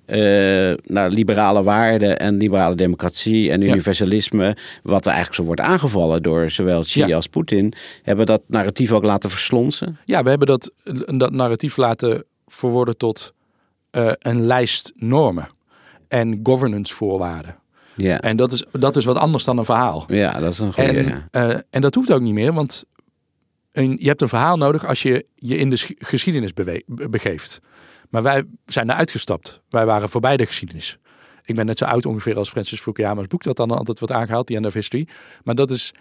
uh, nou, liberale waarden en liberale democratie en universalisme, ja. wat er eigenlijk zo wordt aangevallen door zowel Xi ja. als Poetin, hebben dat narratief ook laten verslonsen? Ja, we hebben dat, dat narratief laten verworden tot Uh, een lijst normen en governance voorwaarden. Ja. En dat is, dat is wat anders dan een verhaal. Ja, dat is een goede. En, ja. uh, en dat hoeft ook niet meer, want een, je hebt een verhaal nodig als je je in de sch- geschiedenis bewe- begeeft. Maar wij zijn daar uitgestapt. Wij waren voorbij de geschiedenis. Ik ben net zo oud ongeveer als Francis Fukuyama's boek, dat dan altijd wordt aangehaald, The End of History. Maar dat is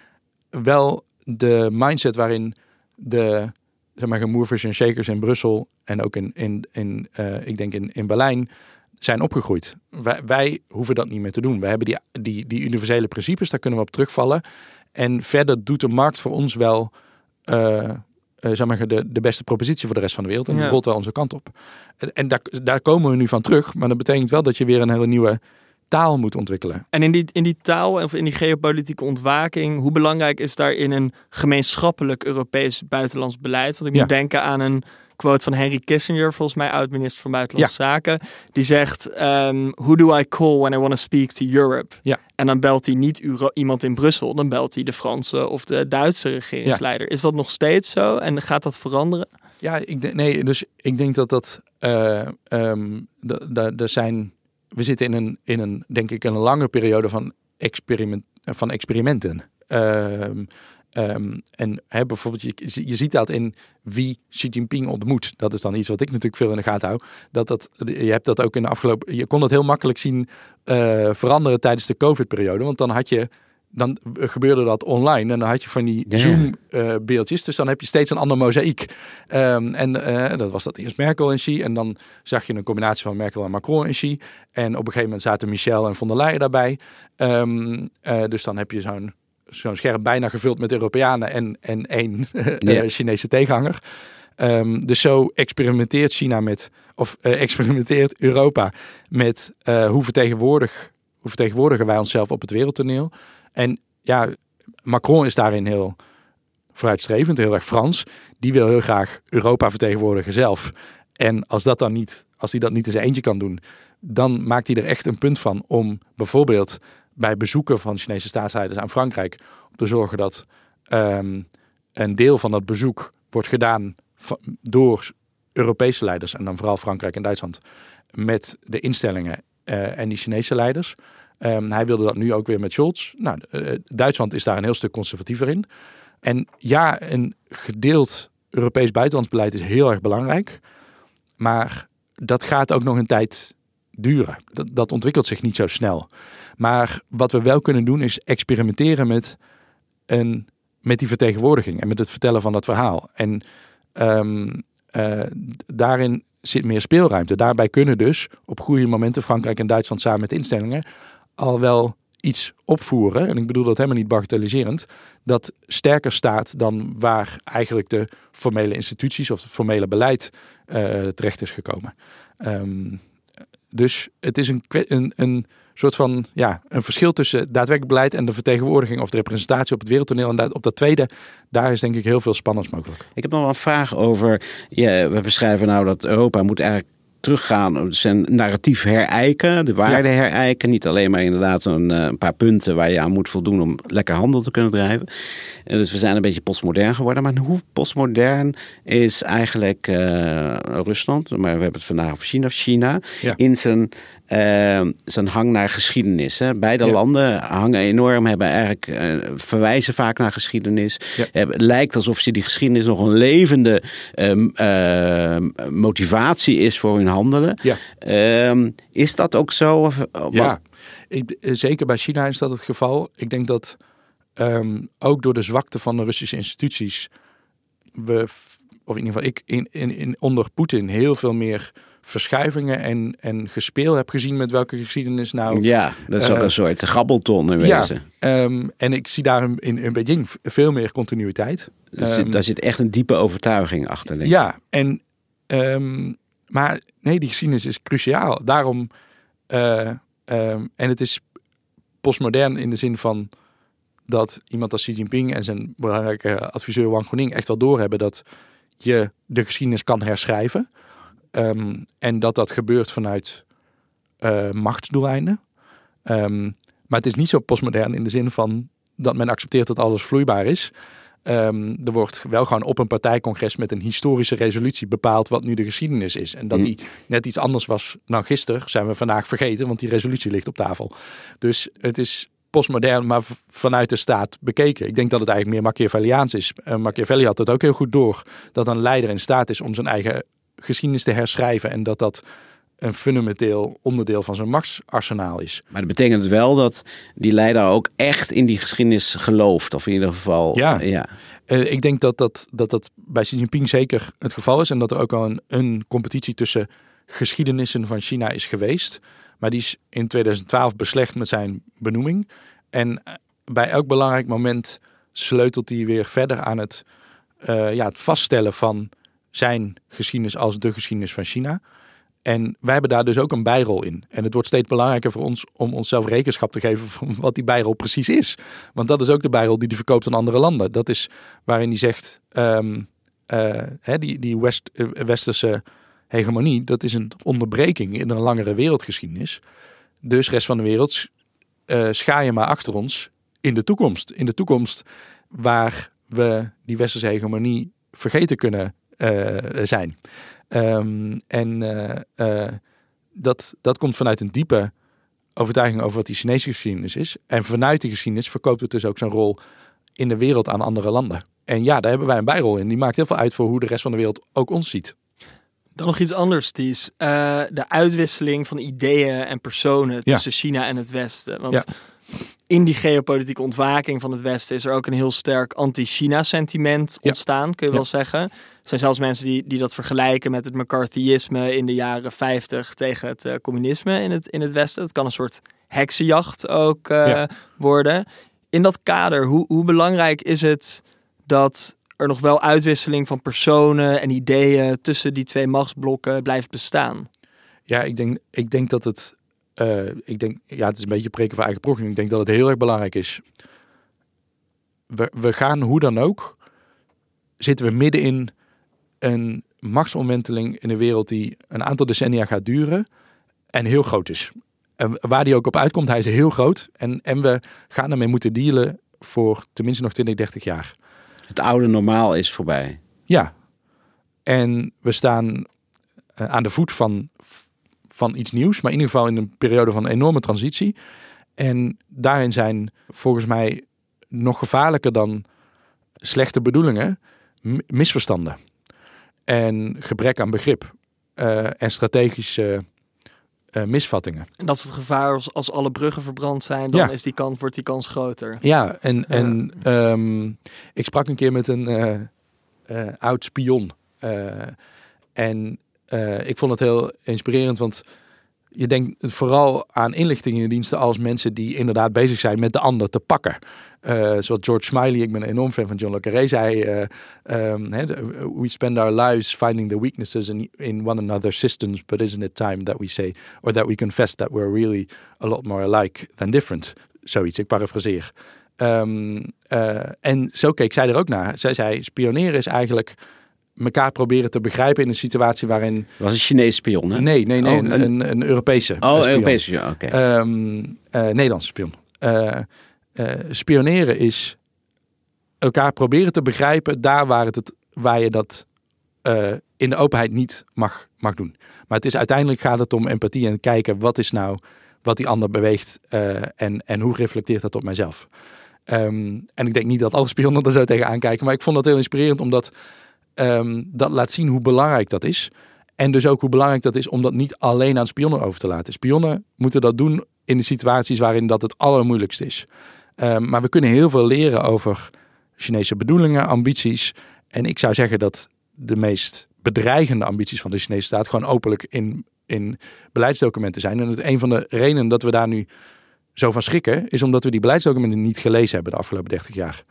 wel de mindset waarin de... zeg maar, movers en shakers in Brussel en ook in, in, in uh, ik denk in, in Berlijn zijn opgegroeid. Wij, wij hoeven dat niet meer te doen. We hebben die, die, die universele principes, daar kunnen we op terugvallen. En verder doet de markt voor ons wel uh, uh, zeg maar, de, de beste propositie voor de rest van de wereld. En ja. dat rolt wel onze kant op. En, en daar, daar komen we nu van terug. Maar dat betekent wel dat je weer een hele nieuwe taal moet ontwikkelen. En in die, in die taal of in die geopolitieke ontwaking, hoe belangrijk is daarin een gemeenschappelijk Europees buitenlands beleid? Want ik ja. moet denken aan een quote van Henry Kissinger, volgens mij oud-minister van Buitenlandse ja. Zaken. Die zegt, um, who do I call when I want to speak to Europe? Ja. En dan belt hij niet Euro- iemand in Brussel, dan belt hij de Franse of de Duitse regeringsleider. Ja. Is dat nog steeds zo? En gaat dat veranderen? Ja, ik denk, nee, dus ik denk dat dat uh, um, er zijn... We zitten in een, in een, denk ik, een lange periode van, experiment, van experimenten. Um, um, en hè, bijvoorbeeld, je, je ziet dat in wie Xi Jinping ontmoet. Dat is dan iets wat ik natuurlijk veel in de gaten hou. Dat dat, je hebt dat ook in de afgelopen... Je kon dat heel makkelijk zien uh, veranderen tijdens de COVID-periode. Want dan had je dan gebeurde dat online. En dan had je van die ja, Zoom-beeldjes. Uh, dus dan heb je steeds een ander mozaïek. Um, en uh, dat was dat eerst Merkel en Xi. En dan zag je een combinatie van Merkel en Macron en Xi. En op een gegeven moment zaten Michel en von der Leyen daarbij. Um, uh, dus dan heb je zo'n, zo'n scherm bijna gevuld met Europeanen en, en één ja. uh, Chinese tegenhanger. Um, dus zo experimenteert China met, of uh, experimenteert Europa met uh, hoe, vertegenwoordig, hoe vertegenwoordigen wij onszelf op het wereldtoneel. En ja, Macron is daarin heel vooruitstrevend, heel erg Frans. Die wil heel graag Europa vertegenwoordigen zelf. En als dat dan niet, als hij dat niet in zijn eentje kan doen, dan maakt hij er echt een punt van om bijvoorbeeld bij bezoeken van Chinese staatsleiders aan Frankrijk om te zorgen dat um, een deel van dat bezoek wordt gedaan door Europese leiders en dan vooral Frankrijk en Duitsland met de instellingen uh, en die Chinese leiders. Um, hij wilde dat nu ook weer met Scholz. Nou, uh, Duitsland is daar een heel stuk conservatiever in. En ja, een gedeeld Europees buitenlands beleid is heel erg belangrijk. Maar dat gaat ook nog een tijd duren. Dat, dat ontwikkelt zich niet zo snel. Maar wat we wel kunnen doen is experimenteren met, een, met die vertegenwoordiging en met het vertellen van dat verhaal. En um, uh, daarin zit meer speelruimte. Daarbij kunnen dus op goede momenten Frankrijk en Duitsland samen met de instellingen al wel iets opvoeren, en ik bedoel dat helemaal niet bagatelliserend, dat sterker staat dan waar eigenlijk de formele instituties of het formele beleid uh, terecht is gekomen. Um, dus het is een, een, een soort van ja, een verschil tussen daadwerkelijk beleid en de vertegenwoordiging of de representatie op het wereldtoneel. En dat, op dat tweede, daar is denk ik heel veel spannends mogelijk. Ik heb nog wel een vraag over, ja, we beschrijven nou dat Europa moet eigenlijk teruggaan, zijn narratief herijken, de waarde ja. herijken. Niet alleen maar inderdaad een, een paar punten waar je aan moet voldoen om lekker handel te kunnen drijven. En dus we zijn een beetje postmodern geworden. Maar hoe postmodern is eigenlijk uh, Rusland, maar we hebben het vandaag over China, China ja. in zijn, uh, zijn hang naar geschiedenis. Hè? Beide ja. landen hangen enorm, hebben eigenlijk uh, verwijzen vaak naar geschiedenis. Ja. Het lijkt alsof ze die geschiedenis nog een levende uh, uh, motivatie is voor hun handelen. Ja. Um, is dat ook zo? Of, ja, ik, zeker bij China is dat het geval. Ik denk dat um, ook door de zwakte van de Russische instituties we, of in ieder geval ik, in, in, in, onder Poetin heel veel meer verschuivingen en, en gespeel heb gezien met welke geschiedenis nou... Ja, dat is uh, ook een soort gabbelton in wezen. Ja, um, en ik zie daar in, in Beijing veel meer continuïteit. Um, zit, daar zit echt een diepe overtuiging achter, denk ik. Ja, en... Um, Maar nee, die geschiedenis is cruciaal. Daarom, uh, um, en het is postmodern in de zin van dat iemand als Xi Jinping en zijn belangrijke adviseur Wang Guoning echt wel doorhebben dat je de geschiedenis kan herschrijven. Um, en dat dat gebeurt vanuit uh, machtsdoeleinden. Um, maar het is niet zo postmodern in de zin van dat men accepteert dat alles vloeibaar is. Um, er wordt wel gewoon op een partijcongres met een historische resolutie bepaald wat nu de geschiedenis is. En dat die net iets anders was dan gisteren, zijn we vandaag vergeten, want die resolutie ligt op tafel. Dus het is postmodern, maar v- vanuit de staat bekeken. Ik denk dat het eigenlijk meer Machiavelliaans is. Uh, Machiavelli had het ook heel goed door, dat een leider in staat is om zijn eigen geschiedenis te herschrijven en dat dat een fundamenteel onderdeel van zijn machtsarsenaal is. Maar dat betekent wel dat die leider ook echt in die geschiedenis gelooft. Of in ieder geval... Ja, ja. Uh, ik denk dat dat, dat dat bij Xi Jinping zeker het geval is. En dat er ook al een, een competitie tussen geschiedenissen van China is geweest. Maar die is in tweeduizend twaalf beslecht met zijn benoeming. En bij elk belangrijk moment sleutelt hij weer verder aan het, uh, ja, het vaststellen van zijn geschiedenis als de geschiedenis van China. En wij hebben daar dus ook een bijrol in. En het wordt steeds belangrijker voor ons om onszelf rekenschap te geven van wat die bijrol precies is. Want dat is ook de bijrol die hij verkoopt aan andere landen. Dat is waarin hij zegt, um, uh, hè, die, die West, uh, westerse hegemonie, dat is een onderbreking in een langere wereldgeschiedenis. Dus rest van de wereld, uh, schaar je maar achter ons in de toekomst. In de toekomst waar we die westerse hegemonie vergeten kunnen uh, zijn. Um, en uh, uh, dat, dat komt vanuit een diepe overtuiging over wat die Chinese geschiedenis is. En vanuit die geschiedenis verkoopt het dus ook zijn rol in de wereld aan andere landen. En ja, daar hebben wij een bijrol in. Die maakt heel veel uit voor hoe de rest van de wereld ook ons ziet. Dan nog iets anders, Ties. Uh, de uitwisseling van ideeën en personen tussen ja. China en het Westen. Want ja. in die geopolitieke ontwaking van het Westen is er ook een heel sterk anti-China-sentiment ontstaan, ja. kun je ja. wel zeggen. Er zijn zelfs mensen die, die dat vergelijken met het McCarthyisme in de jaren vijftig tegen het uh, communisme in het, in het Westen. Het kan een soort heksenjacht ook uh, ja. worden. In dat kader, hoe, hoe belangrijk is het dat er nog wel uitwisseling van personen en ideeën tussen die twee machtsblokken blijft bestaan? Ja, ik denk, ik denk dat het... Uh, ik denk, ja, het is een beetje preken voor eigen progenie. Ik denk dat het heel erg belangrijk is. We, we gaan hoe dan ook, zitten we midden in een machtsomwenteling in een wereld die een aantal decennia gaat duren en heel groot is. En waar die ook op uitkomt, hij is heel groot. En, en we gaan ermee moeten dealen voor tenminste nog twintig, dertig jaar. Het oude normaal is voorbij. Ja. En we staan uh, aan de voet van... van iets nieuws, maar in ieder geval in een periode van enorme transitie. En daarin zijn volgens mij nog gevaarlijker dan slechte bedoelingen misverstanden. En gebrek aan begrip. Uh, en strategische uh, misvattingen. En dat is het gevaar als, als alle bruggen verbrand zijn, dan ja. is die kans, wordt die kans groter. Ja, en, uh. en um, ik sprak een keer met een uh, uh, oud spion. Uh, en Uh, ik vond het heel inspirerend, want je denkt vooral aan inlichtingendiensten als mensen die inderdaad bezig zijn met de ander te pakken. Uh, zoals George Smiley, ik ben een enorm fan van John le Carré, zei, uh, um, we spend our lives finding the weaknesses in, in one another's systems, but isn't it time that we say, or that we confess that we're really a lot more alike than different? Zoiets, ik parafraseer. Um, uh, en zo keek zij er ook naar. Zij zei, spioneren is eigenlijk elkaar proberen te begrijpen in een situatie waarin... Was een Chinese spion, hè? Nee, nee, nee, oh, een, een, een Europese Oh, spion. Europese, ja, oké. Okay. Um, uh, Nederlandse spion. Uh, uh, spioneren is elkaar proberen te begrijpen daar waar, het, het, waar je dat uh, in de openheid niet mag, mag doen. Maar het is uiteindelijk gaat het om empathie en kijken wat is nou wat die ander beweegt uh, en, en hoe reflecteert dat op mijzelf. Um, en ik denk niet dat alle spionnen er zo tegenaan kijken, maar ik vond dat heel inspirerend omdat um, dat laat zien hoe belangrijk dat is. En dus ook hoe belangrijk dat is om dat niet alleen aan spionnen over te laten. Spionnen moeten dat doen in de situaties waarin dat het allermoeilijkst is. Um, maar we kunnen heel veel leren over Chinese bedoelingen, ambities. En ik zou zeggen dat de meest bedreigende ambities van de Chinese staat gewoon openlijk in, in beleidsdocumenten zijn. En het, een van de redenen dat we daar nu zo van schrikken is omdat we die beleidsdocumenten niet gelezen hebben de afgelopen dertig jaar.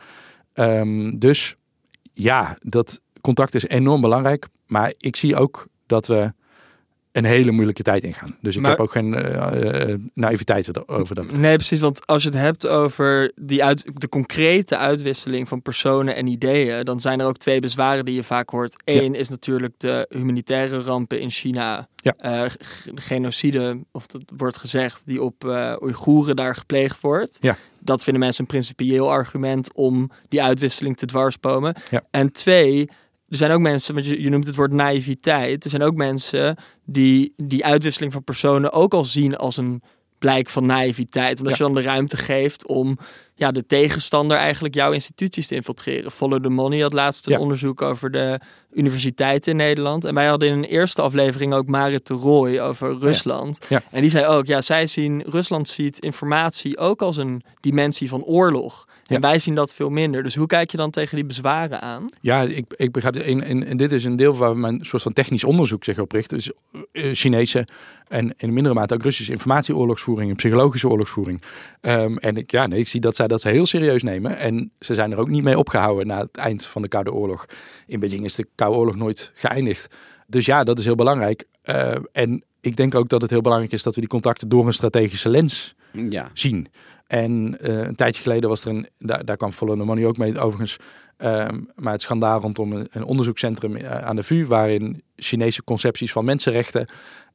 Um, dus ja, dat contact is enorm belangrijk. Maar ik zie ook dat we een hele moeilijke tijd ingaan. Dus ik maar, heb ook geen uh, uh, naïviteit over dat. Nee, precies. Want als je het hebt over die uit, de concrete uitwisseling van personen en ideeën, dan zijn er ook twee bezwaren die je vaak hoort. Eén ja. is natuurlijk de humanitaire rampen in China. Ja. Uh, genocide, of dat wordt gezegd, die op uh, Oeigoeren daar gepleegd wordt. Ja. Dat vinden mensen een principieel argument om die uitwisseling te dwarsbomen. Ja. En twee, er zijn ook mensen, want je, je noemt het woord naïviteit. Er zijn ook mensen die die uitwisseling van personen ook al zien als een blijk van naïviteit. Omdat ja. je dan de ruimte geeft om ja, de tegenstander eigenlijk jouw instituties te infiltreren. Follow the Money had laatst een ja. onderzoek over de universiteiten in Nederland. En wij hadden in een eerste aflevering ook Marit de Rooij over Rusland. Ja. Ja. En die zei ook, ja, zij zien, Rusland ziet informatie ook als een dimensie van oorlog. En ja. wij zien dat veel minder. Dus hoe kijk je dan tegen die bezwaren aan? Ja, ik, ik begrijp het. En, en, en dit is een deel waar mijn soort van technisch onderzoek zich op richt. Dus uh, Chinese en in mindere mate ook Russische informatieoorlogsvoering en psychologische oorlogsvoering. Um, en ik, ja, nee, ik zie dat zij dat ze heel serieus nemen. En ze zijn er ook niet mee opgehouden na het eind van de Koude Oorlog. In Beijing is de Koude Oorlog nooit geëindigd. Dus ja, dat is heel belangrijk. Uh, en ik denk ook dat het heel belangrijk is dat we die contacten door een strategische lens ja. zien. En uh, een tijdje geleden was er een, daar, daar kwam Follow the Money ook mee overigens, um, maar het schandaal rondom een, een onderzoekscentrum uh, aan de V U, waarin Chinese concepties van mensenrechten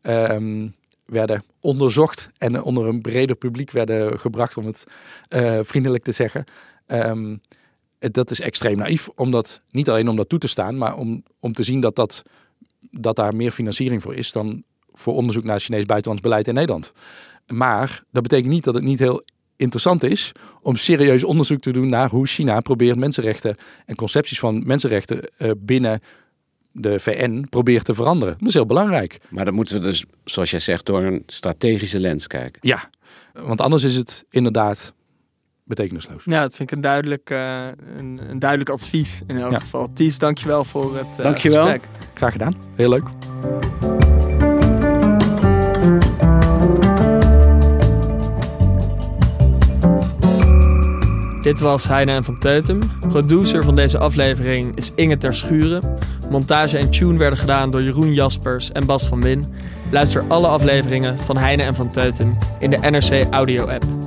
um, werden onderzocht en onder een breder publiek werden gebracht, om het uh, vriendelijk te zeggen. Um, dat is extreem naïef, omdat, niet alleen om dat toe te staan, maar om, om te zien dat, dat, dat daar meer financiering voor is dan voor onderzoek naar Chinees buitenlands beleid in Nederland. Maar dat betekent niet dat het niet heel interessant is om serieus onderzoek te doen naar hoe China probeert mensenrechten en concepties van mensenrechten uh, binnen de V N probeert te veranderen. Dat is heel belangrijk. Maar dan moeten we dus, zoals jij zegt, door een strategische lens kijken. Ja, want anders is het inderdaad betekenisloos. Ja, dat vind ik een duidelijk, uh, een, een duidelijk advies in elk Ja. geval. Ties, dankjewel voor het uh, Dankjewel. gesprek. Graag gedaan. Heel leuk. Dit was Heine en van Teutem. Producer van deze aflevering is Inge ter Schuren. Montage en tune werden gedaan door Jeroen Jaspers en Bas van Win. Luister alle afleveringen van Heine en van Teutem in de N R C Audio app.